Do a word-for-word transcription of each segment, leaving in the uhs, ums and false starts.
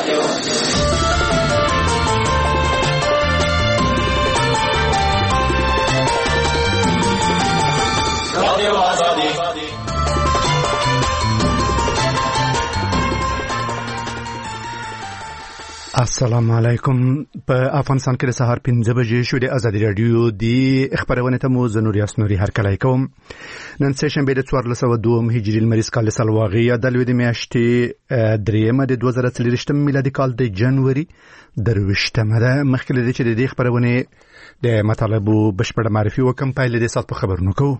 السلام علیکم. په افغانستان کې د سهار پنځه بجې شو. د ازادي رادیو د خبرونه ته مو زنور یاسنوري هر کله کوم. نن سه شنبه د څوارلس سوه دوه هجري لمریز کال سلواغي د لوی د میاشتې دریمه د دوه زره څلوېښت میلادي کال د جنوري درویشتمه ده. مخکې له دې چې د دې خبرونه د مطالبو بشپړه معرفي وکم، پایله د سات په خبرونو کوو.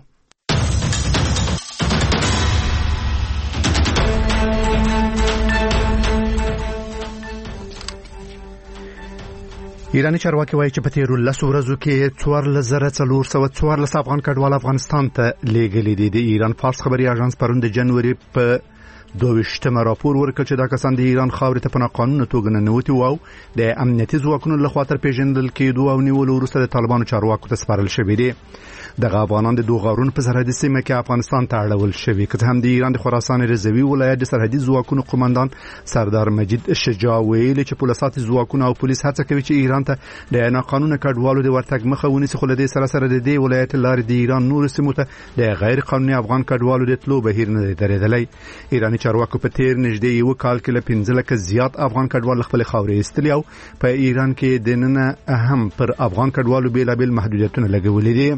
ایرانی چارواکي وایي چې په تیرو لسو ورځو کې څوارلس زره څلور سوه څوارلس افغان کډوال افغانستان ته لیږلي دي. د ایران فارس خبري اژانس پرون د جنوري په دویشتمه راپور ورکړ چې دا کسان د ایران خاورې ته په ناقانونه توګه ننوتي وو او د امنیتي ځواکونو لخوا تر پیژندل کېدو او نیولو وروسته د طالبانو چارواکو ته سپارل شوي دي. دغه افغانان د دوه غارونو په سرحدي سیمه کې افغانستان ته اړول شوي، که هم د ایران د خراسان رضوي ولایت د سرحدي ځواکونو قومندان سردار مجید شجاع ویلي چې پولیسات ځواکونه او پولیس هڅه کوي چې ایران ته د ناقانونه کډوالو د ورتګ مخه ونیسي، خو له دې سره سره د دې ولایت لارې د ایران نور سیمو ته د غیر قانوني افغان کډوالو د تلو بهیر نه دی درېدلی. ایراني چارواکو په تیر نږدې یو کال کې له پنځه لکه زیات افغان کډوال خپل خاورې ایستلي او په ایران کې د نن هم پر افغان کډوالو بیلابیل محدودیتونه لګولي دي.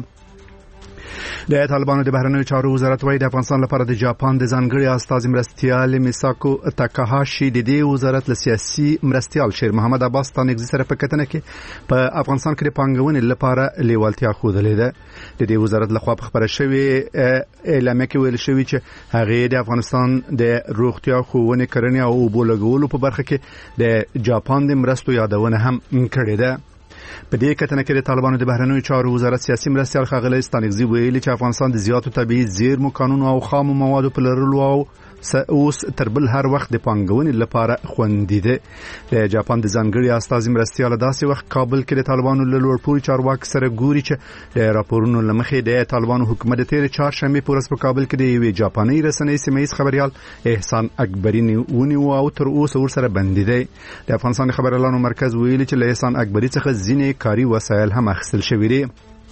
د طالبانو د بهرنیو چارو وزارت وايي د افغانستان لپاره د جاپان د ځانګړي استازي مرستیال میساکو تاکاهاشي د دې وزارت له سیاسي مرستیال شیر محمد عباس تانګزي سره په کتنه کې په افغانستان کې د پانګونې لپاره لیوالتیا ښودلې ده. د دې وزارت لخوا په خبره شوې اعلامیه کې ویل شوی چې هغه د افغانستان د روغتیا ښوونې کرنې او اوبو لګولو په برخه کې د جاپان د مرستو یادونه هم کړې ده. په دې کتنه کې د طالبانو د بهرنیو چارو وزارت سیاسي مرستیال ښاغلی ستانکزي ویلي چې افغانستان د زیاتو طبیعي زیرمو قانون او خامو موادو په لرلو او اوس تر بل هر وخت د پانګونې لپاره خوندي دی. د جاپان د ځانګړي استازي مرستیال داسې وخت کابل کې د طالبانو له لوړپوړي چارواکي سره ګوري چې د راپورونو له مخې د طالبانو حکومت د تیر چهارشنبې په ورځ په کابل کې د یوې جاپاني رسنۍ سیمه‌ییز خبریال احسان اکبري ونیو او تر اوسه ورسره بندي دی. د افغانستان خبريالانو مرکز ویلي چې له احسان اکبري څخه ځینې کاري وسایل هم اخیستل شوي دي.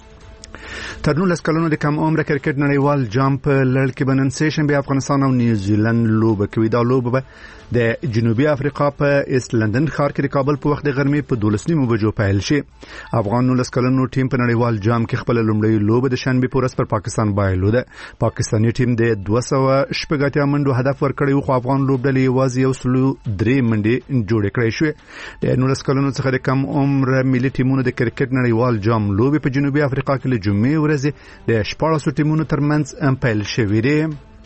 تر نولس کلونو د کم عمره کرکټ نړیوال جام په لړ کې به نن سه شنبه افغانستان او نیوزیلند لوبه کوي. دا لوبه به د جنوبي افریقا په ایست لندن ښار کې د کابل په وخت د غرمې په دولس نیمو بجو پیل شي. افغان نولس کلونو ټیم په نړیوال جام کې خپل لومړی لوبه د شنبه په ورځ پر پاکستان بایلوده. پاکستاني ټیم د دوه سوه شپږ اتیا منډو هدف ورکړی، خو افغان لوبډلې یوازې یو سلو درې منډې جوړې کړې شوې. د نولس کلونو څخه د کم عمره ملي ټیمونو د کرکټ نړیوال جام لوبه په جنوبي افریقا کې له جمعې ورځې د شپاړسو ټیمونو ترمنځ پیل شوې دي.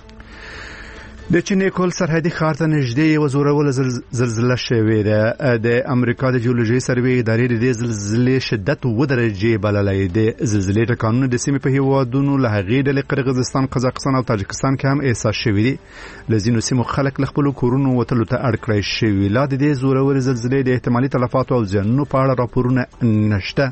د چینې کول سرحدي ښار ته نږدې یو زوروره زلزله شوې ده. د امریکا د جیولوژي سروې ادارې د دې زلزلې شدت اووه درجې بللی دی. زلزلې ټکانونه د سیمې په هیوادونو له هغې ډلې قرغیزستان، قزاقستان او تاجکستان کې هم احساس شوي دي. له ځینو سیمو خلک له خپلو کورونو وتلو ته اړ کړی شوي. لا د دې زورورې زلزلې د احتمالي تلفاتو او زیانونو په اړه راپورونه نشته.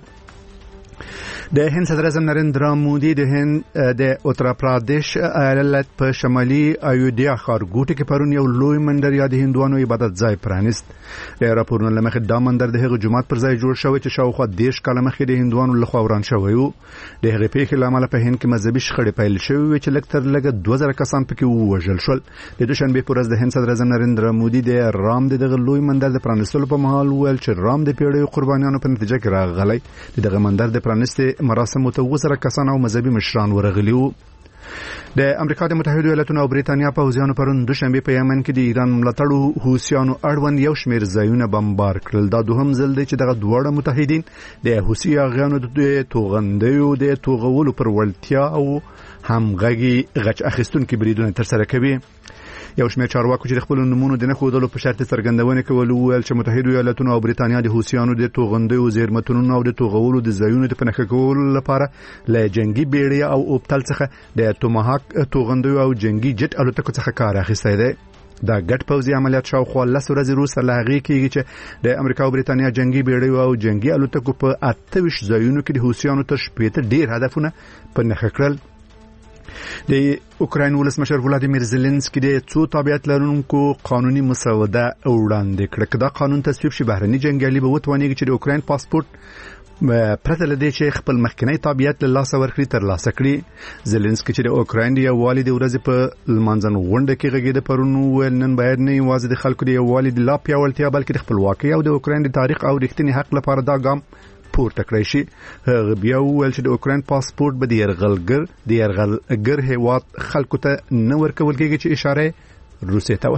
د هند صدر اعظم نریندرا مودي د هند د اتر پردیش ایالت په شمالي ایودھیا ښارګوټي کې پرون یو لوی منډر یا د هندوانو عبادت ځای پرانیست. د راپورونو له مخې دا منډر د هغه جومات پر ځای جوړ شوی چې شاوخوا دېرش کاله مخکې د هندوانو لخوا وران شوی و. د هغې پیښې له امله په هند کې مذهبي شخړې پیل شوې وې چې لږ تر لږه دوه زره کسان پکې ووژل شول. د دوشنبې په ورځ د هند صدر اعظم نریندرا مودي د رام د دغه لوی منډر د پرانیستلو په مهال وویل چې رام د پیړیو قربانیانو په نتیجه کې راغلی. د دغه منډر د پرانیستې مراسمو ته اووه زره کسان او مذهبي مشران ورغلي وو. د امریکا د متحده ایالاتونو او بریتانیا پوځیانو پرون دوشنبه په یمن کې د ایران ملاتړو حوثیانو اړوند یو شمېر ځایونه بمبار کړل. دا دوهم ځل دی چې دغه دواړه متحدین د حوثي اغیانو د توغندیو د توغولو پر وړتیا او همغږي غچ اخیستونکي بریدونه ترسره کوي. یو شمېر چارواکو چې خپل نمونه د نه ښودلو په شرط څرګندونه کول وویل چې متحده ایالاتونو او بریتانیا د حوثیانو د توغندیو زیرمتونونو او د توغولو د ځایونو د پنهخه کولو لپاره له جنگي بیړۍ او اوبتل څخه د توماهاک توغندیو او جنگي جټ الوتکو څخه کار اخیستی دی. دا ګډ پوځي عملیات شاوخوا لس ورځې وروسته له هغې کېږي چې د امریکا او بریتانیا جنگي بیړیو او جنگي الوتکو په اته ویشت ځایونو کې د حوثیانو تر شپېته ډېر هدفونه په نښه کړل. د اوکراین ولسمشر ولادیمیر زيلنسکي د څو تابعیت لرونکو قانوني مسوده وړاندې کړه. دا قانون تصویب شي بهرني جنگیالي به وتوانیږي چې د اوکراین پاسپورت پرته لدې چې خپل مخکنی تابعیت له لاسه ورکړي تر لاسه کړي. زيلنسکي چې د اوکراین د یووالي د ورځې په لمانځن غونډه کې غږیده پرونو ویل نن باید نه یوازې د خلکو د یووالي د لا پیاوړتیا بلکې د خپلواکۍ او د اوکراین د تاریخ او رښتینی حق لپاره دا ګام پورته کړی شي. هغه بیا ویل چې د اوکراین پاسپورت به د يرغلګر د يرغلګر هیواد خلکو ته نه ورکول کېږي چې اشاره روسیې ته و.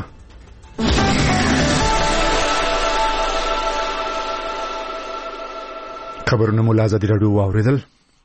خبرونه مو له ازادي راډیو واوریدل.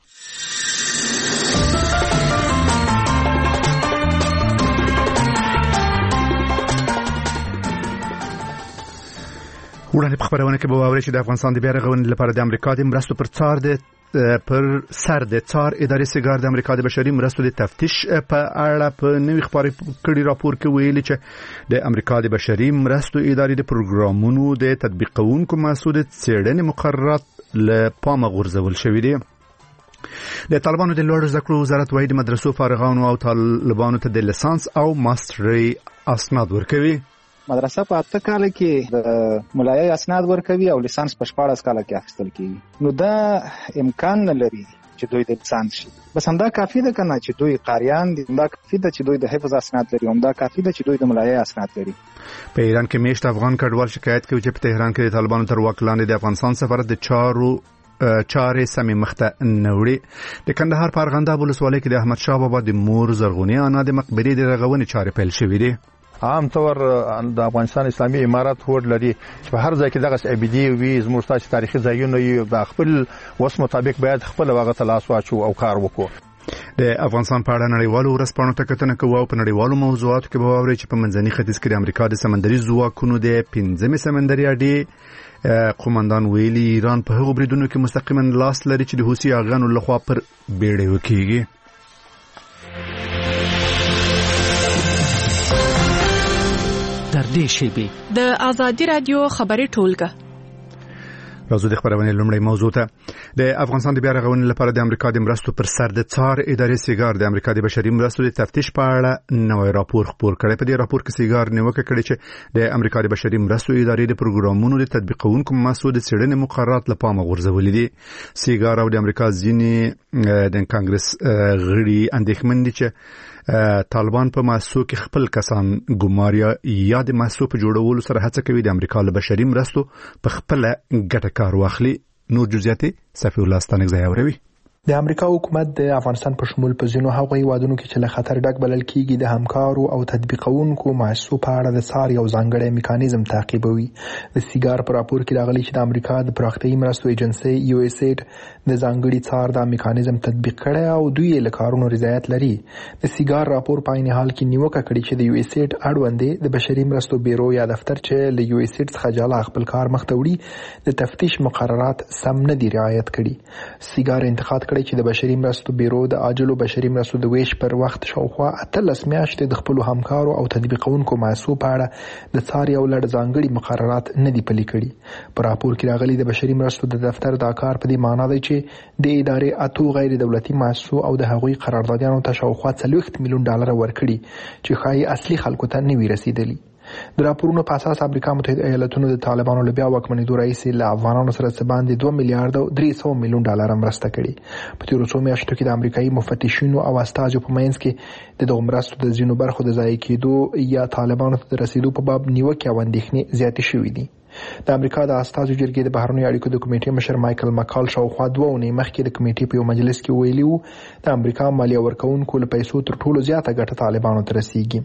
وړاندې په خبرونه کې به واوري چې د افغانستان د بیا رغونې لپاره د امریکا د مرستو پر څار د پر سر د څار ادارې سیګار د امریکا د بشري مرستو د تفتیش په اړه په نوې خبري کړي راپور کې ویلي چې د امریکا د بشري مرستو ادارې د پروګرامونو د تطبیقونکو مسؤل څېړنې مقررات له پامه غورځول شوې دي. د طالبانو د لوړو زده کړو وزارت وايي د مدرسو فارغانو او طالبانو ته د لیسانس او ماستري اسناد ورکوي. مدرسه په اته کال کې د مولایي اسناد ورکوي او لیسانس په شپاړس کال کې اخیستل کیږي. نو دا امکان نه لري چې دوی د لیسانس شي. بس همدا کافی ده کنه چې دوی قاریان دي، همدا کافی ده چې دوی د حفظ اسناد لري، همدا کافی ده چې دوی د مولایي اسناد لري. په ایران کې میشت افغان کډوال شکایت کوي چې په تهران کې د طالبانو تر واک لاندې د افغانستان سفارت د چارو چارې سمې مخته نوړي. د کندهار په ارغنداب ولسوالۍ کې د احمد شاه بابا د مور زرغونې انا د مقبرې د رغونې چارې پیل شوې دي. عام طور د افغانستان اسلامي امارات هوډ لري چې په هر ځای کې دغه ابدي وي زموږ تاسو تاریخي ځایونه یو د خپل وس مطابق باید خپل واغه تلاش واچو او کار وکړو. د افغانستان په اړه نړیوالو ورځپاڼو ته کتنه کوو او په نړیوالو موضوعاتو کې به واوري چې په منځني ختیځ کې د امریکا د سمندري ځواکونو د پنځمې سمندري اډې قومندان ویلي ایران په هغو بریدونو کې مستقیما لاس لري چې د حوثي اغانو لخوا پر بیړۍ وکیږي. در دې شیبه د ازادي رادیو خبري ټولګه راځو د خبرونې لومړی موضوع ته. د افغانستان د بیا رغونې لپاره د امریکا د مرستو پر سر د څار ادارې سیګار د امریکا د بشري مرستو د تفتیش په اړه نوې راپور خپور کړی. په دې راپور کې سیګار نیوکه کړې چې د امریکا د بشري مرستو ادارې د پروګرامونو د تطبیقونکو مسؤل څېړنې مقررات له پامه غورځولې دي. سیګار او د امریکا ځینې د کانګرس غړي اندېښمن دي چې طالبان په ماسو کې خپل کسان ګماریا یا د ماسو په جوړولو سره هڅه کوي د امریکا له بشري مرستو په خپل ګټه کار واخلي. نور جزئیات صفی الله ستانګزی اوروي. د امریکا حکومت د افغانستان په شمول په ځینو هغو هیوادونو کې چې له خطر ډک بلل کیږي د همکارو او تطبیقونکو مؤسسو په اړه د څار یو ځانګړی میکانیزم تعقیبوي. د سیګار په راپور کې راغلي چې د امریکا د پراختیایي مرستو ایجنسي یو اس ایډ د ځانګړي څار د میکانیزم تطبیق کړي او دوی له کارونو رضایت لري. د سیګار راپور په عین حال کې نیوکه کړې چې د یو اس ایډ اړوندې د بشري مرستو بیرو یا دفتر چې له یو اس ایډ څخه جلا خپل کار مخته وړي د تفتیش مقررات سم نه دي رعایت کړي. سیګار انتقاد کړی چې د بشري مرستو بیرو د عاجلو بشري مرستو د ویش پر وخت شاوخوا اتلس میاشتې د خپل همکارو او تطبیقونکو مؤسسو په اړه د څار یو لړ ځانګړي مقررات نه دي پلي کړي. په راپور کې راغلي د بشري مرستو د دفتر دا کار په دې معنی دی چې د ادارې اتو غیر دولتي مؤسسو او د هغوی قراردادیانو ته شاوخوا څلوېښت میلیون ډالر ورکړي چې ښایي اصلي خلکو ته نه وي رسیدلي. د راپورونو په اساس امریکا متحده ایالاتونو د طالبانو له بیا واکمنېدو راهیسې له افغانانو سره څه باندې دوه میلیارډ او درې سوه میلیون ډالر مرسته کړې. په تېرو څو میاشتو کې د امریکایي مفتشینو او استازو په منځ کې د دغو مرستو د ځینو برخو د ضایع کېدو یا طالبانو ته د رسیدو په باب نیوکې او اندېښنې زیاتې شوې دي. د امریکا د استازو جرګې د بهرنیو اړیکو د کمیټې مشر مایکل مکال شاوخوا دوه اونۍ مخکې د کمیټې په یو مجلس کې ویلي وو د امریکا مالیه ورکوونکو له پیسو تر ټولو زیاته ګټه طالبانو ته رسیږي.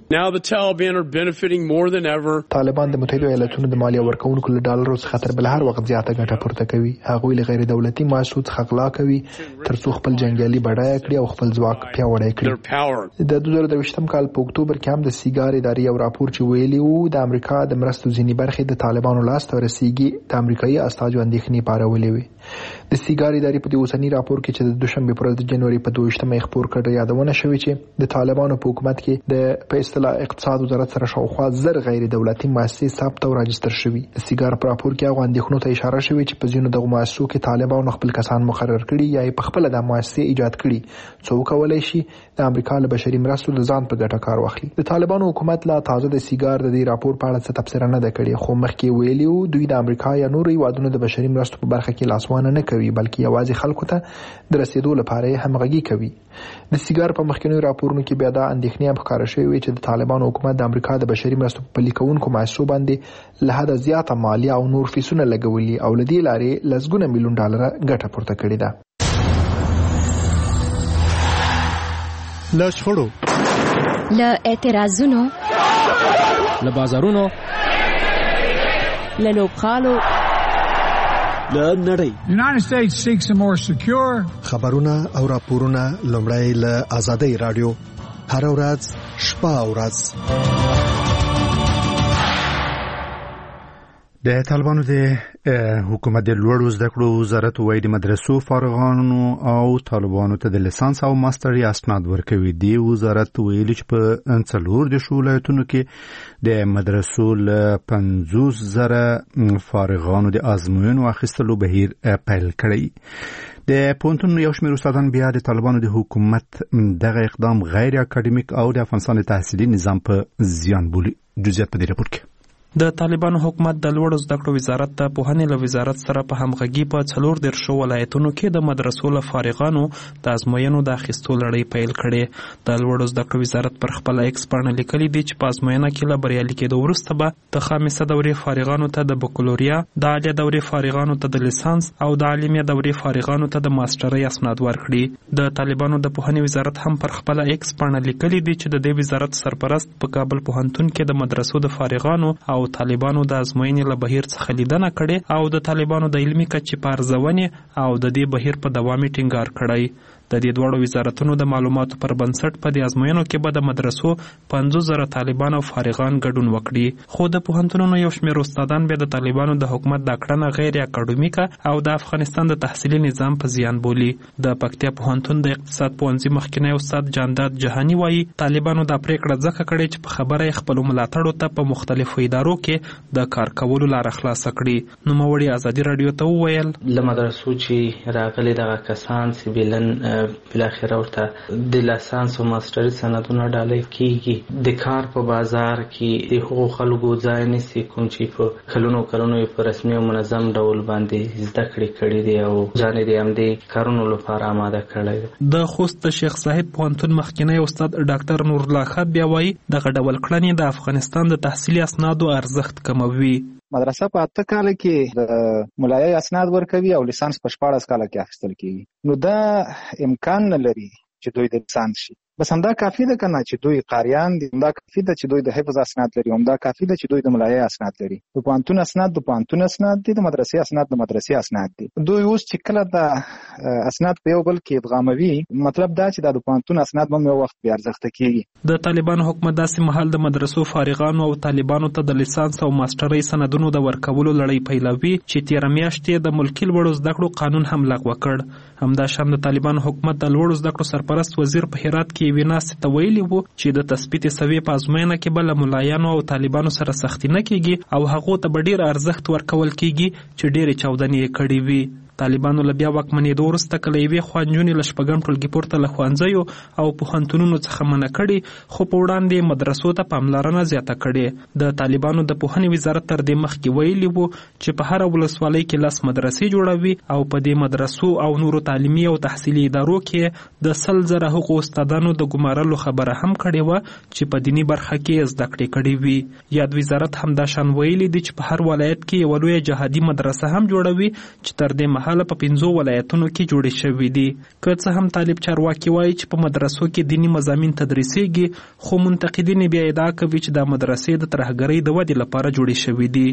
طالبان د متحده ایالاتونو د مالیه ورکوونکو له ډالرو څخه تر بل هر وخت زیاته ګټه پورته کوي. هغوی له غیر دولتي مؤسسو څخه غلا کوي ترڅو خپل جنګیالي بډایه کړي او خپل ځواک پیاوړی کړي. د دوه زره دویشتم کال په اکتوبر کې هم د سیګار ادارې یو راپور چې ویلي وو د امریکا د مرستو ځینې برخې د طالبانو مرسته ورسیږي د امریکایي استازو اندېښنې پارولې وې. د سیګار ادارې په دې اوسني راپور کې چې د دوشنبه پر ورځ د جنوري په دویشتمه خپور کړ یادونه شوې چې د طالبانو په حکومت کې د په اصطلاح اقتصاد وزارت سره شاوخوا زر غیر دولتي مؤسسې ثبت او راجستر شوي. د سیګار په راپور کې هغه اندېښنو ته اشاره شوې چې په ځینو دغه مؤسسو کې طالبانو خپل کسان مقرر کړي یا په خپل د مؤسسې ایجاد کړي څو کولای شي د امریکا له بشري مرستو د ځان په ګټه کار واخلي. د طالبانو حکومت لا تازه د سیګار د دې راپور په اړه څه تبصره نه ده کړې، خو مخکې ویلي وو دوی د امریکا یا نورو هیوادونو د بشري مرستو په برخه کې لاسوانه نه کوي بلکې یوازې خلکو ته د رسیدو لپاره همغږي کوي. د سیګار په مخکینی راپورونو کې بیا دا اندېښنې هم ښکاره شوې وې چې د طالبانو حکومت د امریکا د بشري مرستو په پلي کوونکو مؤسسو باندې له حده زیاته مالیه او نور فیسونه لګولي او له دې لارې لسګونه میلیون ډالره ګټه پورته کړې ده. له شخړو، له اعتراضونو، له بازارونو، له لوبغالو، له نړۍ. United States seeks a more secure خبرونه او راپورونه لومړی له آزادۍ رادیو هر ورځ شپه او ورځ. د طالبانو د حکومت د لوړو زده کړو وزارت وایي د مدرسو فارغانو او طالبانو ته د لیسانس او ماستري اسناد ورکوي. دی وزارت ویلي چې په څلور د ولایتونو کې د مدرسو له پنځوس زره فارغانو د ازموینو اخیستلو بهیر پیل کړی. د پونتون یو شمېر استادان بیا د طالبانو د حکومت دغه اقدام غیر اکاډمیک او د افغانستان د تحصیلي نظام په زیان بولي. جزئیات په دې راپور کې. د طالبانو حکومت د لوړو زده کړو وزارت ته پوهنې له وزارت سره په همغږي په څلور دیرشو ولایتونو کې د مدرسو له فارغانو د ازموینو د اخیستو لړۍ پیل کړې. د لوړو زده کړو وزارت پر خپل ایکس پاڼه لیکلي دي چې په ازموینه کې له بریالي کېدو وروسته به د خامسه دورې فارغانو ته د بکالوریا، د عالیه دورې فارغانو ته د لیسانس او د عالمیه دورې فارغانو ته د ماسترۍ اسناد ورکړي. د طالبانو د پوهنې وزارت هم پر خپل ایکس پاڼه لیکلي دي چې د دې وزارت سرپرست په کابل پوهنتون کې د مدرسو د فارغانو او طالبانو د ازموینې له بهیر څخه لیدنه کړې او د طالبانو د علمي کچې په ارزونې او د دې بهیر په دوامي ټینګار کړی. د دې دواړو وزارتونو د معلوماتو پر بنسټ په دې ازموینو کې به د مدرسو پنځوس زره طالبان او فارغان ګډون وکړي. خو د پوهنتونونو یو شمېر استادان بیا د طالبانو د حکومت دا کړنه غیر اکاډمیکه او د افغانستان د تحصیلي نظام په زیان بولي. د پکتیا پوهنتون د اقتصاد پوهنځي مخکینی استاد جانداد جهانی وایي طالبانو دا پریکړه ځکه کړې چې په خبره خپل ملاتړو ته په مختلفو ادارو کې د کار کولو لار خلاص کړي. نوموړي ازادي رادیو ته وویل له مدرسو چې راغلي دغه کسان چې بلن بالاخره ورته د لیسانس او ماستري سندونه ډالۍ کیږي. د کار په بازار کې د حقوق خلکو ځای نسی کوم چې په کلونو کلونو په رسمي او منظم ډول باندې زده کړې کړې دي او ځان دې هم دې کارونو لپاره آماده کړی. د خوست شیخ صاحب پوهنتون مخکینی استاد ډاکټر نور الله خان بیا وایي دغه ډول کړنې د افغانستان د تحصیلي اسنادو ارزښت کموي. مدرسه په اته کال کې د ملایي اسناد ورکوي او لیسانس په شپاړس کال کې اخیستل کیږي. نو دا امکان نه لري چې دوی د لیسانس شي. بس همدا کافی ده کنه چې دوی قاریان دي، همدا کافی ده چې دوی د حفظ اسناد لري، همدا کافی ده چې دوی د ملایي اسناد لري. د پوهنتون اسناد د پوهنتون اسناد دي، د مدرسې اسناد د مدرسې اسناد دي. دوی اوس چې کله د اسناد په یو بل کې ادغاموي، مطلب دا چې د پوهنتون اسناد هم یو وخت بې ارزښته کیږي. د طالبانو حکومت داسې مهال د مدرسو فارغانو او طالبانو ته د لیسانس او ماسترۍ سندونو د ورکولو لړۍ پیلوي چې تېره میاشت د ملکي لوړو زده کړو قانون هم لغوه کړ. همداشان د طالبانو حکومت د لوړو زده کړو سرپرست وزیر په هرات کې یوې ناستې ته ویلي وو چې د تثبیت سویې په ازموینه کې به له ملایانو او طالبانو سره سختي نه کیږي او هغو ته به ډیر ارزښت ورکول کیږي چې ډېرې چاودنې یې کړې وي. طالبانو له بیا واکمنېدو وروسته کله یوې خوا نجونې له شپږم ټولګي پورته له ښوونځیو او پوهنتونونو څخه منع کړي، خو په وړاندې مدرسو ته پاملرنه زیاته کړې. د طالبانو د پوهنې وزارت تر دې مخکې ویلي وو چې په هره ولسوالۍ کې لس مدرسې جوړوي او په دې مدرسو او نورو تعلیمي او تحصیلي ادارو کې د سل زره هغو استادانو د ګمارلو خبره هم کړې وه چې په دیني برخه کې زده کړې کړې وي. یاد وزارت همداشان ویلي دي چې په هر ولایت کې یوه لویه جهادي مدرسه هم جوړوي چې تر دې حاله په پنځو ولایتونو کې جوړې شوې دي. که څه هم طالب چارواکي وایي چې په مدرسو کې دیني مضامین تدریسېږي، خو منتقدین بیا ادعا کوي چې دا مدرسې د ترهګرۍ د ودې لپاره جوړې شوې دي.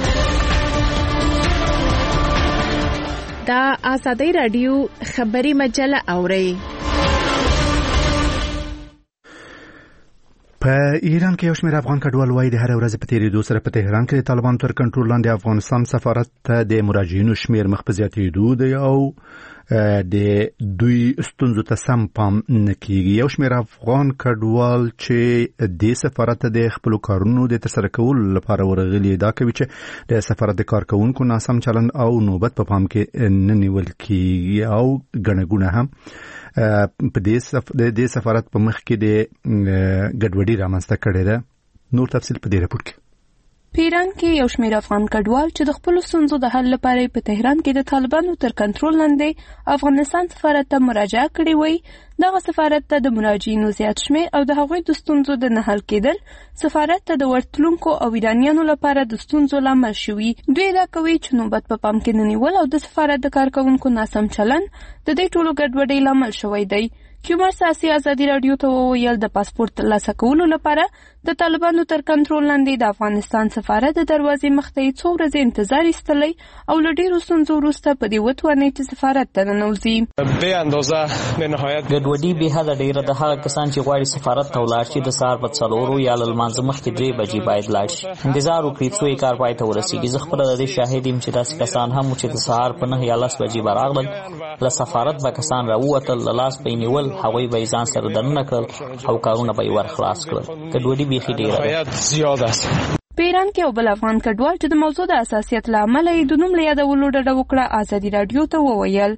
دا آزادۍ رادیو خبري مجله اورئ. په ایران کې یو شمېر افغان کډوال وایي د هر ورځ په تیریدو سره په تهران کې د طالبانو تر کنټرول لاندې افغانستان سفارت ته د مراجعینو شمېر مخ په زیاتېدو دی او د دوی ستونزو ته سم پام نه کیږي. یو شمېر افغان کډوال چې د سفارت د خپل کارونو د ترسره کولو لپاره ورغلي دا کوي چې د سفارت د کارکونکو ناسم چلند او نوبت په پام کې نه نیول کیږي او ګڼه هم په دې سفارت په مخ کې د ګډوډي رامنځته کړې ده. نور تفصیل په دې راپور کې. په ایران کې یو شمېر افغان کډوال چې د خپل ستونزو د حل لپاره په تهران کې د طالبانو تر کنټرول لاندې افغانستان سفارت ته مراجعه کړې وي، دغه سفارت ته د مراجعینو زیات شمېر او د هغوی د ستونزو د نه حل کېدل سفارت ته د ورتلونکو او ایرانیانو لپاره د ستونزو لامل شوي. دوی دا کوي چې نوبت په پام کې نه نیول او د سفارت د کارکونکو ناسم چلند د دې ټولو ګډوډۍ لامل شوی دی. کیومر ساسي ازادي رادیو ته وویل د پاسپورت ترلاسه کولو لپاره د طالبانو تر کنټرول لاندې د افغانستان سفارت د دروازې مخ ته څو ورځې انتظار ایستلی او له ډېرو ستونزو وروسته په دې وتوانېد چې سفارت ته ننوځي. بې اندازه بې نهایت ګډوډي بې حده ډېره د هغه کسان چې غواړي سفارت ته ولاړ شي د سهار په څلورو یا له لمانځه مخکې درې بجې باید لاړ شي، انتظار وکړي څو یې کار پای ته ورسېږي. زه خپله د دې شاهد یم چې داسې کسان هم چې د سهار په نهه یا لس بجې به راغلل، له سفارت به کسان راووتل، له لاس به یې نیول، هغوی به یې ځان سره دننه کړل او کارونه به یې ور خلاص کړل. ګډوډي بیخي ډېره ده. په ایران کې یو بل افغان کډوال چې د موضوع د حساسیت له امله یې د نوم له یادولو ډډه وکړه ازادي رادیو ته وویل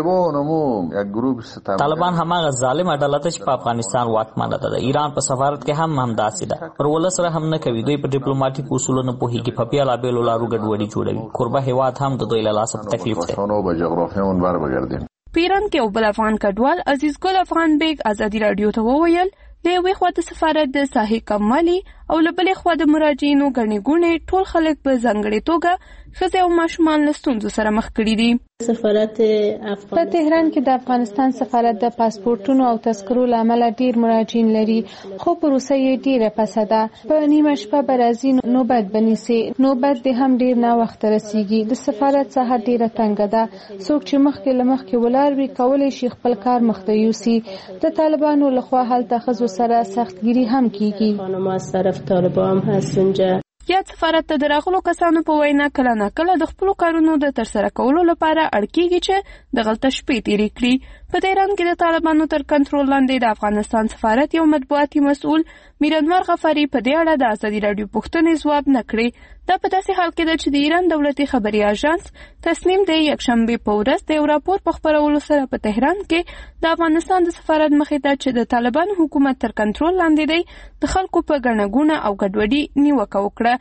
طالبان هماغه ظالمه ډله ده چې په افغانستان واکمنه ده. د ایران په سفارت کې هم همداسې ده، پر ولس سره هم نه کوي. دوی په ډیپلوماټیک اصولو نه پوهېږي، په بېلابېلو لارو ګډوډي جوړوي. کوربه هېواد هم د دوی له لاسه په تکلیف دی. په ایران کې یو بل افغان کډوال عزیز ګل افغان بیگ ازادي رادیو ته وویل د یوې خوا د سفارت د ساحې کموالی او له بلې خوا د مراجعینو ګڼې ګوڼې ټول خلک په ځانګړې توګه ښځې او ماشومان له ستونزو سره مخ کړي دي. سفارت په تهران کې د افغانستان سفارت د پاسپورتونو او تذکرو له امله ډیر مراجعین لري، خو پروسه یې ډیره پسه ده. په نیمه شپه به راځي نوبت بنیسي، نوبت دې هم ډیر ناوخته رسیږي. د سفارت ساحه ډیره تنګه ده، څوک چې مخکې له مخکې ولاړ وي کولی شي خپل کار مخته یوسي. د طالبانو لخوا هلته ښځو سره سختګیري هم کیږي. طالبان هست اونجا. یا سفارت ته د راغلو کسانو په وینا کله نه کله د خپلو کارونو د ترسره کولو لپاره اړ کېږي چې دغلته شپې تېرې کړي. په تهران کې د طالبانو تر کنټرول لاندې د افغانستان سفارت یو مطبوعاتي مسؤل میرانور غفاري په دې اړه د ازادي راډیو پوښتنې ځواب نه کړې. دا په داسې حال کې ده چې د ایران دولتي خبري اژانس تصنیم د یکشنبې په ورځ د یو راپور په خپرولو سره په تهران کې د افغانستان د سفارت مخې ته چې د طالبانو حکومت تر کنټرول لاندې دی د خلکو په ګڼه ګوڼه او ګډوډي نیوکه وکړه.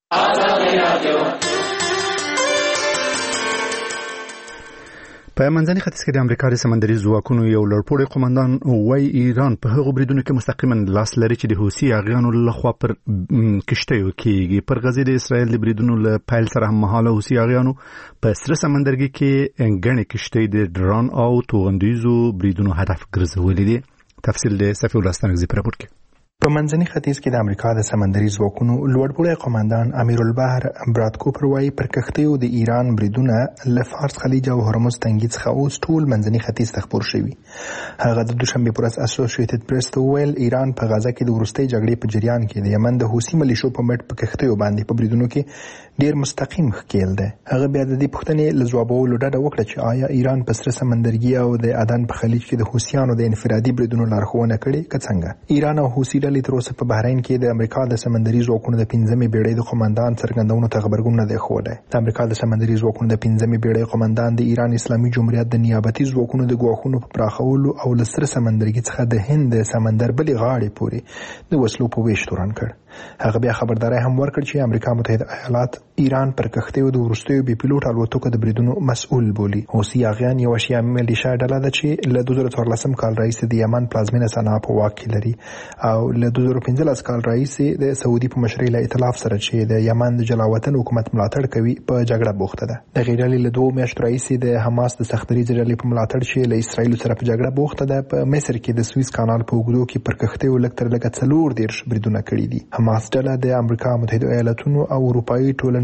په منځني ختیځ کې د امریکا د سمندري ځواکونو یو لوړپوړی قومندان وایي ایران په هغو بریدونو کې مستقیما لاس لري چې د حوثي اغیانو لخوا پر کشتیو کېږي. پر غزې د اسرائیل د بریدونو له پیل سره هممهاله حوثي اغیانو په سره سمندرګي کې ګڼې کشتۍ د ډرون او توغندیزو بریدونو هدف ګرځولې دي. تفصیل د صفي ولستانګزي پر راپور کې. په منځني ختیځ کې د امریکا د سمندري ځواکونو لوړپوړی قومندان امیر البحر براد کوپر وایي پر کښتیو د ایران بریدونه له فارس خلیج او هرمز تنګي څخه اوس ټول منځني ختیځ ته خپور شوي. هغه د دوشنبې پر ورځ اسوسییټډ پریس ته وویل ایران په غزه کې د وروستۍ جګړې په جریان کې د یمن د حوثي ملیشو په مټ په کښتیو باندې په بریدونو کې ډیر مستقیم ښکېل دی. هغه بیا د دې پوښتنې له ځوابولو ډډه وکړه چې آیا ایران په سره سمندرګي او د عدن په خلیج کې د حوثیانو د انفرادي بریدونو لارښوونه کړې که څنګه. ایران او حوثي ډلې تر اوسه په بحرین کې د امریکا د سمندري ځواکونو د پنځمې بیړۍ د قومندان څرګندونو ته خبرګون نه دی ښودی. د امریکا د سمندري ځواکونو د پنځمې بیړۍ قومندان د ایران اسلامي جمهوریت د نیابتي ځواکونو د ګواښونو په پراخولو او له سره سمندرګي څخه د هند د سمندر بلې غاړې پورې د وسلو په ویش تورن کړ. هغه بیا خبرداري هم ورکړ چې امریکا متحده ایالات ایران پر کښتیو د وروستیو بې پیلوټ الوتکو د بریدونو مسؤل بولي. حوثي اغیان یوه شیعه ملیشه ډله ده چې له دوه زره څوارلسم کال راهیسې د یمن پلازمینه صنعا په واک کې لري او له دوه زره پنځلس کال راهیسې د سعودي په مشرۍ له ائتلاف سره چې د یمن د جلاوطن حکومت ملاتړ کوي په جګړه بوخته ده. دغې ډلې له دوو میاشتو راهیسې د حماس د سختدریځې ډلې په ملاتړ چې له اسرایلو سره په جګړه بوخته ده په مصر کې د سویس کانال په اوږدو کې پر کښتیو لږ تر لږه څلور دېرش بریدونه کړي دي. حماس ډله د امریکا متحده ایالاتونو او اروپایي ټولنې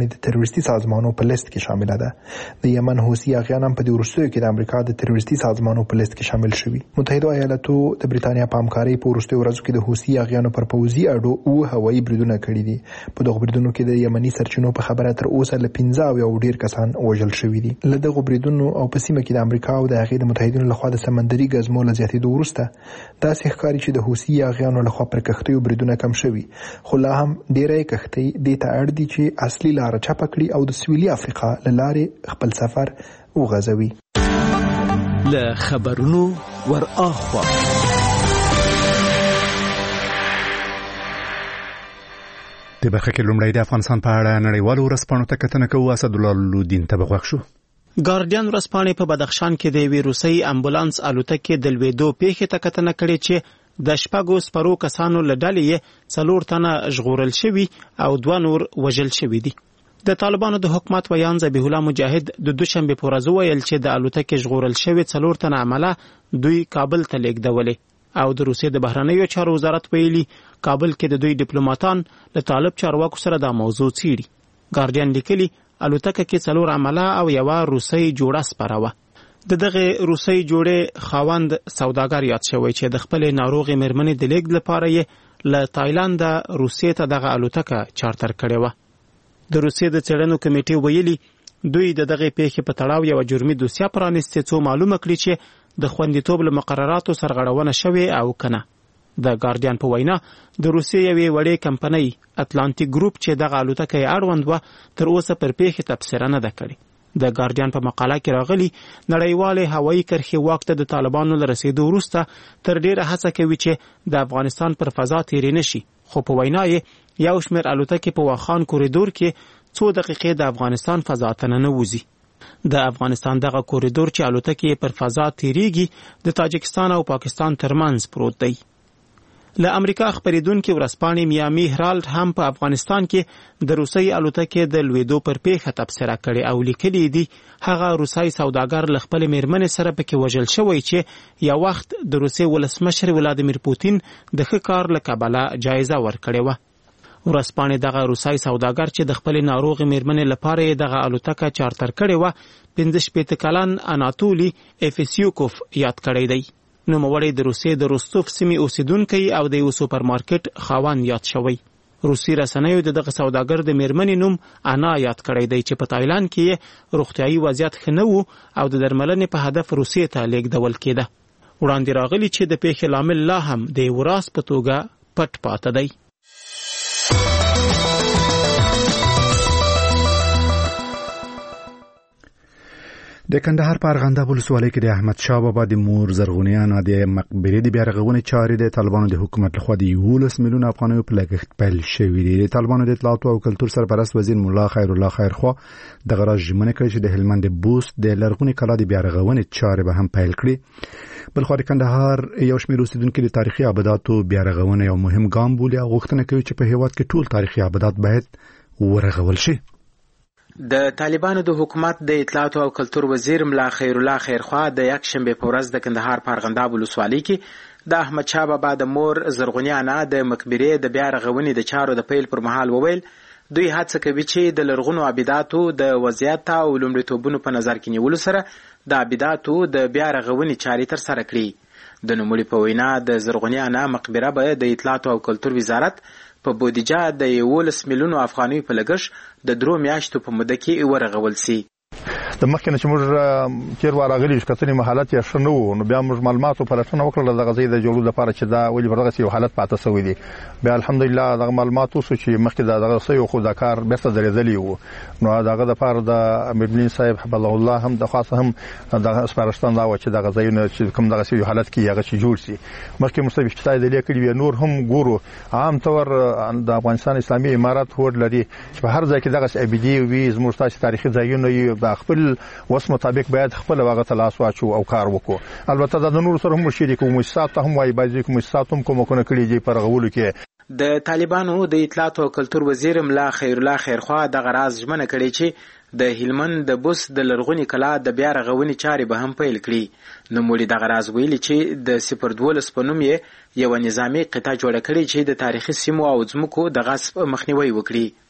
د تروریستي سازمانونو په لیست کې شامل ده. د یمن حوثي اغیان هم په دې وروستیو کې د امریکا د تروریستي سازمانونو په لیست کې شامل شوي. متحده ایالاتو د بریتانیا په همکارۍ په وروستیو ورځو کې د حوثي اغیانو پر پوځي اډو او هوایي بریدونه کړي دي. په دغو بریدونو کې د یمني سرچینو په خبره تر اوسه له پنځه او ډیر کسان وژل شوي دي. له دغو بریدونو او په سیمه کې د امریکا او د هغې د متحدینو لخوا د سمندري ګزمو له زیاتېدو وروسته داسې ښکاري چې د حوثي اغیانو لخوا پر کښتیو بریدونه کم شوي، خو لا هم ډیری کښتۍ دې ته اړ دي چې اصلي لاره چپه کړي او د سویلي افریقا له لارې خپل سفر وغځوي. له خبرونو ور اخوا د برخه کې لومړی د افغانستان په اړه نړیوالو ورځپاڼو ته کتنه کوو. اسدالله لودین ته بغوښ شو. ګارډین ورځپاڼې په بدخشان کې د یوې روسي امبولانس الوتکې د لوېدو پیښې ته کتنه کړې چې د شپږو سپرو کسانو له ډلې یې څلور تنه ژغورل شوي او دوه نور وژل شوي دي. د طالبانو د حکومت ویان ذبیح الله مجاهد د دوشنبه په ورځ ویل چې د الوتکې ژغورل شوي څلور تنه عمله دوی کابل ته لیږدولې او د روسیې د بهرنیو چارو وزارت ویلي کابل کې د دوی ډیپلوماټان له طالب چارواکو سره دا موضوع څیړي. ګارډین لیکلي الوتکه کې څلور عمله او یوه روسي جوړه سپره وه. د دغه روسي جوړې خاوند سوداګر یاد شوی چې د خپل ناروغي مېرمنې د لیږد لپاره یې له تایلند روسیې ته دغه الوتکه چارتر کړې وه. د روسیې د څېړنو کمیټې ویلي دوی د دغه پیښې په تړاو یوه جرمي دوسیه پرانیستې څو معلومه کړي چې د خوندیتوب له مقرراتو سرغړونه شوې او کنه. د ګارډین په وینا د روسیې یوې وړې کمپنۍ اتلانتیک ګروپ چې دغه الوتکه یې اړوند وه تر اوسه پر پیښې تبصره نه ده کړې. د ګارډین په مقاله کې راغلي نړیوالې هوایي کرښې واک ته د طالبانو له رسېدو وروسته تر ډیره هڅه کوي چې د افغانستان پر فضا تیرې نشي، خو په وینا یې یو شمېر الوتکې په واخان کوریدور کې څو دقیقې د افغانستان فضا ته ننوځي. د افغانستان دغه کوریدور چې الوتکې پر فضا تیریږي د تاجکستان او پاکستان ترمنځ پروت دی. له امریکا خبریدونکي ورځپاڼې میامي هرالډ هم په افغانستان کې د روسي الوتکې د لوېدو پر پیښه تبصره کړې او لیکلي دي هغه روسي سوداګر له خپلې مېرمنې سره پکې وژل شوی چې یو وخت د روسیې ولسمشر ولادیمیر پوتین د ښه کار له کبله جایزه ورکړې وه. ورځپاڼې دغه روسي سوداګر چې د خپلې ناروغې مېرمنې لپاره یې دغه الوتکه چارتر کړې وه پنځه شپېته کلن اناتولي ایفیسیوکوف یاد کړی دی. نوموړی د روسیې د روستوف سیمې اوسیدونکی او د یو سوپر مارکیټ خاوند یاد شوی. روسي رسنیو د دغه سوداګر د مېرمنې نوم انا یاد کړی دی چې په تایلند کې روغتیایي وضعیت ښه نه و او د درملنې په هدف روسیې ته لیږدول کېده. وړاندې راغلي چې د پیښې لامل لا هم د یو راز په توګه پټ پاته دی. د کندهار په ارغنداب ولسوالۍ کې د احمد شاه بابا د مور زرغونیانو د مقبرې د بیا رغونې چارې د طالبانو د حکومت لخوا د یولس میلیونه افغانیو په لګښت پیل شوي دي. د طالبانو د اطلاعاتو او کلتور سرپرست وزیر ملا خیر الله خیرخوا دغه راز ژمنه کړې چې د هلمند بوست د لرغونې کلا د بیا رغونې چارې به هم پیل کړي. بلخو د کندهار یو شمېر اوسیدونکي د تاریخي ابداتو بیا رغونه یو مهم ګام بولي او غوښتنه کوي چې په هېواد کې ټول تاریخي ابدات باید ورغول شي. د طالبانو د حکومت د اطلاعاتو او کلتور وزیر ملا خیر الله خیرخوا د یک شنبه په ورځ د کندهار په ارغنداب ولسوالۍ کې د احمد شاه بابا د مور زرغونیانه د مقبرې د بیا رغونې د چارو د پیل پر مهال وویل دوی هڅه کوي چې د لرغونو ابداتو د وضعیت او لومړیتوبونو په نظر کې نیولو سره د ابداتو د بیا رغونې چارې ترسره کړي. د نوموړي په وینا د زرغونیانه مقبره به د اطلاعاتو او کلتور وزارت په بودیجه د یولس میلیونو افغانیو په لګښت د درو میاشتو په موده کې ورغول سي. د مخکې نه چې موږ تیر وار راغلي کتنې حالت یې ښه نه و نو بیا موږ معلوماتو پلټنه وکړله دغه ځای د جوړولو لپاره چې دا ولې پر دغسې یو حالت پاته سوی دی. بیا الحمدلله دغه معلومات وسو چې مخکې د دغه سوی خو دا کار بیرته درېدلی و نو دغه دپاره د امیرالمؤمنین صاحب حفظه الله هم د خاصه هم دغه سپارښتنه دا وه چې دغه ځایونه چې کوم دغسې یو حالت کې هغه چې جوړ سي. مخکې موږ ته ابتدایي دلیل کړي وي نور هم ګورو عام طور د افغانستان اسلامي امارت هوډ لري چې په هر ځای کې دغسې ابدي وي زموږ ستاسې تاریخي ځایونه وي د خپل وس مطابق باید خپل واغه تلاش واچو او کار وکړو. البته د نور سره هم شریک مؤسسات هم وایي بعضی مؤسسات هم کومکونه کړي دي پر غولو کې. د طالبانو د اطلاعات او کلتور وزیر ملا خیر الله خیرخوا د غراز ژمنه کړې چې د هلمند د بوس د لرغونی کلا د بیا رغونې چارې به هم پیل کړي. نو مولي د غراز ویلي چې د صفر دولس په نوم یې یو نظامی قطعه جوړه کړې چې د تاریخي سیمو او ځمکو د غصب مخنیوي وکړي.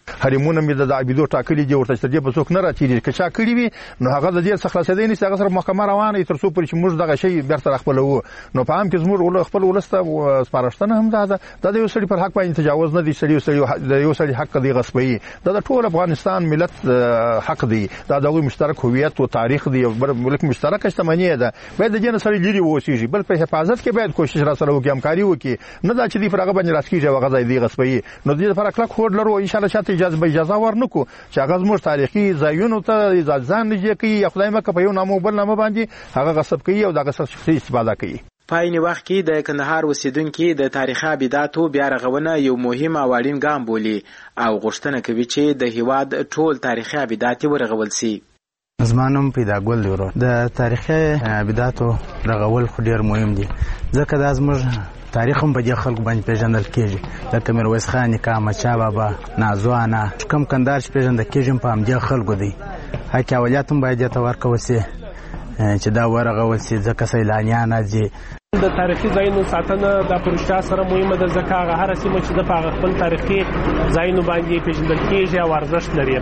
حریمونه مې د عبیدو ټاکلي دي ورته چې دې په څوک نه راچېږي که چا کړي وي نو هغه د دې څخه خلاصېدی نشي هغه سره محکمه روانه تر څو پورې چې موږ دغه شی بیرته راخپلوو نو په عام کې زموږ خپل ولس ته سپارښتنه هم دا ده دا د یو سړي پر حق باندې تجاوز نه دی سړي سړي د یو سړي حق دی غصبوي دا د ټول افغانستان ملت حق دی دا د مشترک هویت او تاریخ دی ملک مشترک شتمنۍ ده باید د جن سړي لري اوسېږي بل په حفاظت کې باید کوشش را سره وکړي همکاري وکړي نه دا چې دی پر هغه باندې راځي هغه ځای دی غصبوي نو د دې لپاره کلک هوډ لرو ان شاء الله چې اجازه به اجازه ورنکو چې هغه زموږ تاریخي ځایونو ته ځان نه کوي یا خدای مکه په یو نامو بل نامه باندې هغه غصب کوي او دغه څه استفاده کوي. په عین وخت کې د کندهار اوسیدونکو د تاریخي ابداتو بیا رغونه یو مهم او اړین ګام بولي او غوښتنه کوي چې د هیواد ټول تاریخي ابدات ورغول شي. زمانم پیدا ګول دی ورو د تاریخي ابداتو رغول خو ډیر مهم دي ځکه د زموږ تاریخ هم په دې خلکو باندې پیژندل کېږي لکه میرویس خان نیکه احمدشاه بابا نازوانه کوم کندهار چې پیژندل کېږي په همدې خلکو دی حق اولیات هم باید ته ورکول شي چې دا ورغول شي ځکه سیلانیان راځي د تاریخي ځایونو ساتنه د پرشتیا سره مهمه ده ځکه هغه هر سیمه چې د هغه خپل تاریخي ځایونو باندې پیژندل کېږي او ارزښت لري.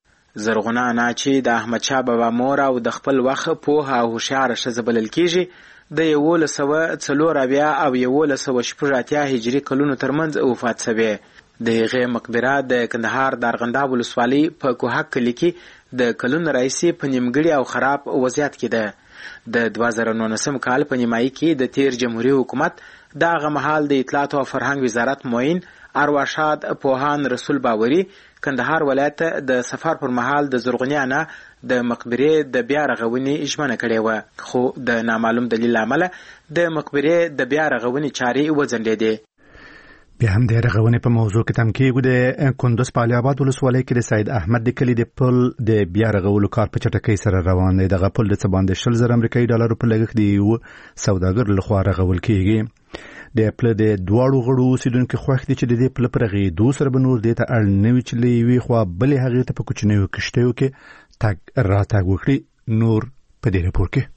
زرغونه انا چې د احمدشاه بابا مور او د خپل وخت پوهه او هوښیاره ښځه بلل کېږي د یولس سوه څلور اویا او یولس سوه شپږ اتیا هجري کلونو ترمنځ وفات شوې. د هغې مقبره د کندهار د ارغنداب ولسوالۍ په کوهک کلي کې د کلونو راهیسې په نیمګړي او خراب وضعیت کې ده. د دوه زره نولسم کال په نیمایي کې د تیر جمهوریت حکومت د هغه مهال د اطلاعات او فرهنګ وزارت معین ارواښاد پوهان رسول باوري کندهار ولایت د سفر پر مهال د زرغونې انا د مقبرې د بیا رغونې ژمنه کړې وه خو د نامعلوم دلیل له امله د مقبرې د بیا رغونې چارې وځنډېدې. بیا هم د رغونې په موضوع کې تم کېږو د کندوز په علي آباد ولسوالۍ کې د سید احمد د کلي د پل د بیا رغولو کار په چټکۍ سره روان دی. دغه پل د څه باندې شل زره امریکایي ډالرو په لګښت د یو سوداګر لخوا رغول کېږي. د پل د دواړو غړو اوسیدونکو خوښ دي چې د دې پل پر رغېدو سره به نور دې ته اړ نه وي چې له یوې خوا بلې هغې ته په کوچنیو کښتیو کې تګ راتګ وکړي. نور په دې راپور کې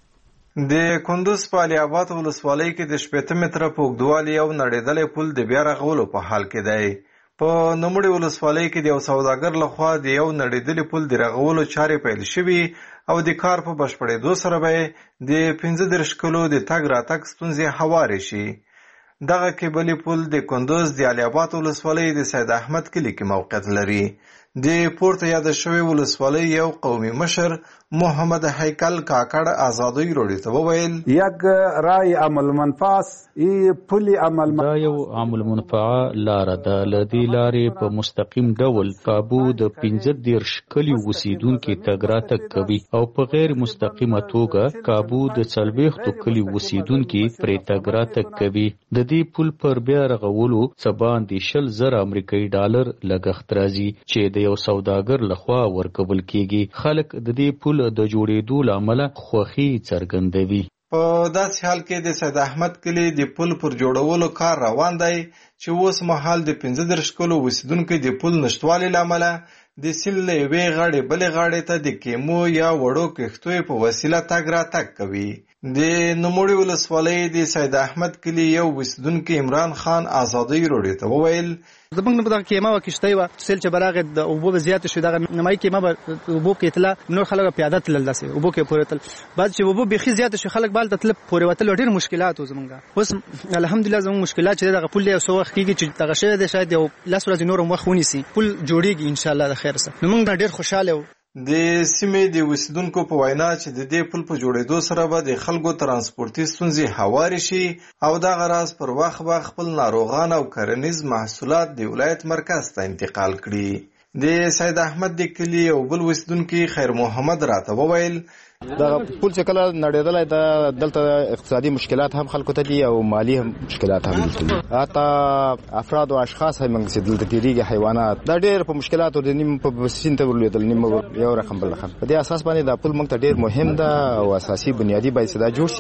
د کندوز په علي آباد ولسوالۍ کې د شپېته متره په اوږدوالي یو نړېدلی پل د بیا رغولو په حال کې دی. په نوموړې ولسوالۍ کې د یو سوداګر لخوا د یو نړېدلي پل د رغولو چارې پیل شوي او د کار په بشپړېدو سره به د پنځه دېرش کلو د تګ راتګ ستونزې هوارې شي. دغه کیبلي پل د کندوز د علي آباد ولسوالۍ د سید احمد کلي کې موقعیت لري. د پورته یاد شوی ولسوالۍ یو قومي مشر محمد هیکل کاکړ آزادۍ روډي ته وویل یک رای عمل منفاس ای پلی عمل دا یو عمل منفعه لار ده لدی لارې په مستقیم ډول کابو د پنځه دېرش کلیو اوسیدونکو تګ راتګ کوي او په غیر مستقیمه توګه کابو د څلوېښتو کلیو اوسیدونکو پرې تګ راتګ کوي. د دې پل پر بیا رغولو څه باندې شل زره امریکایي ډالر لګښت راځي چې د یو سوداګر لخوا ورکول کېږي. خلک د دې پل د جوړېدو له امله خوښي څرګندوي. په داسې حال کې د سید احمد کلي د پل پر جوړولو کار روان دی چې اوس مهال د پنځه دېرش کلو اوسیدونکو د پل نشتوالي له امله د سیند له یوې غاړې بلې غاړې ته د کیمو یا وړو کښتیو په وسیله تګ راتګ کوي. د نوموړې ولسوالۍ د سید احمد کلي یو اوسیدونکی عمران خان آزادۍ روډي ته وویل زمونږ نه دغه کیمه او کښتۍ وه سیل چې به راغی د اوبو به زیاتې شوې دغه نیمایي کیمه به اوبو کې تله نور خلک به پیاده تلل داسې اوبو کې پورې تلل بعد چې اوبو بیخي زیاتې شوې خلک به هلته تله پورې وتل ډېر مشکلات وو زمونږ. اوس الحمدلله زمونږ مشکلات چې دغه پل دی یو څه وخت کېږي چې دغه شوی دی شاید یو لس ورځې نور هم وخت ونیسي پل جوړېږي انشاءالله د خیر سره. نو موږ ډېر خوشحاله وو. د سیمې د اوسیدونکو په وینا چې د دې پل په جوړېدو سره به د خلکو ترانسپورتي ستونزې هوارې شي او دغه راز پر وخت به خپل ناروغان او کرنیز محصولات د ولایت مرکز ته انتقال کړي. د سید احمد د کلي یو بل اوسیدونکي خیر محمد راته وویل دغه پل چې کله نړېدلی دا دلته اقتصادي مشکلات هم خلکو ته دي او مالي هم مشکلات هم دي. حتی افراد او اشخاص هم چې دلته تیریږي حیوانات دا ډېر په مشکلاتو د نیم په سیند ته ورلوېدل نیم یو رقم بل رقم. په دې اساس باندې دا پل موږ ته ډېر مهم ده او اساسي بنیادي باید دا جوړ شي.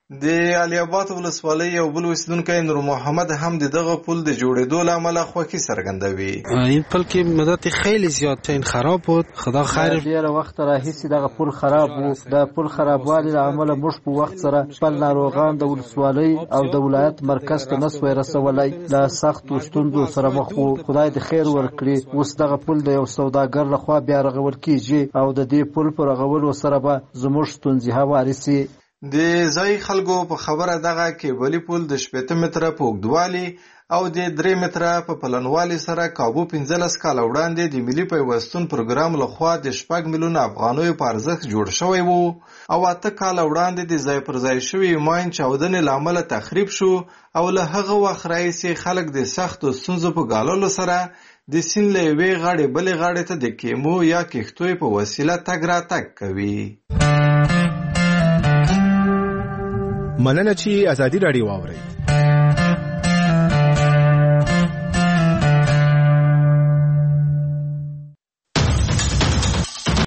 د علي آباد ولسوالۍ یو بل اوسیدونکی نور محمد هم د دغه پل د جوړېدو له امله خوښي څرګندوي. این پل که مدت خیلی زیاد این خراب بود، خدا خیر. ډېره وخت راهیسې دغه پل خراب و. د پل خرابوالي له امله موږ په وخت سره خپل ناروغان د ولسوالۍ او د ولایت مرکز ته نسوای رسولی. له سختو ستونزو سره مخ وو. خدای د خیر ورکړي. اوس دغه پل د یو سوداګر لخوا بیا رغول کیږي او د دې پل په رغولو سره به زموږ ستونزې هوارې سي. د ځای خلکو په خبره دغه کیبلي پل د شپېته متره په اوږدوالي او د درې متره په پلنوالي سره کابو پنځلس کاله وړاندې د ملي پیوستون پروګرام لخوا د شپږ میلیونه افغانیو په ارزښت جوړ شوی و او اته کاله وړاندې د ځای پر ځای شوي ماین چاودنې له امله تخریب شو او له هغه وخت راهیسې خلک د سختو ستونزو په ګاللو سره د سیند له یوې غاړې بلې غاړې ته د کیمو یا کښتیو په وسیله تګ راتګ کوي. مننه چې ازادي راډیو واورئ.